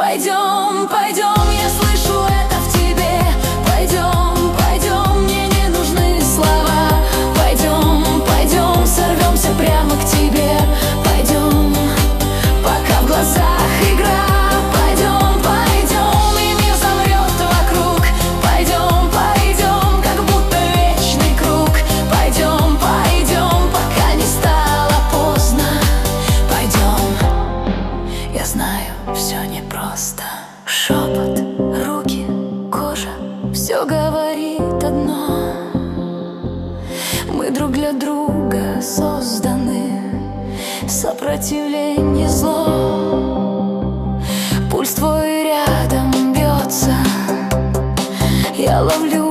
Пойдем, пойдем, я слышу это в тебе. Пойдем, пойдем, мне не нужны слова. Пойдем, пойдем, сорвемся прямо к тебе. Пойдем, пока в глазах игра. Пойдем, пойдем, и мир замрет вокруг. Пойдем, пойдем, как будто вечный круг. Пойдем, пойдем, пока не стало поздно. Пойдем, я знаю, все непросто. Шепот, руки, кожа, все говорит одно. Мы друг для друга созданы, сопротивление зло. Пульс твой рядом бьется, я ловлю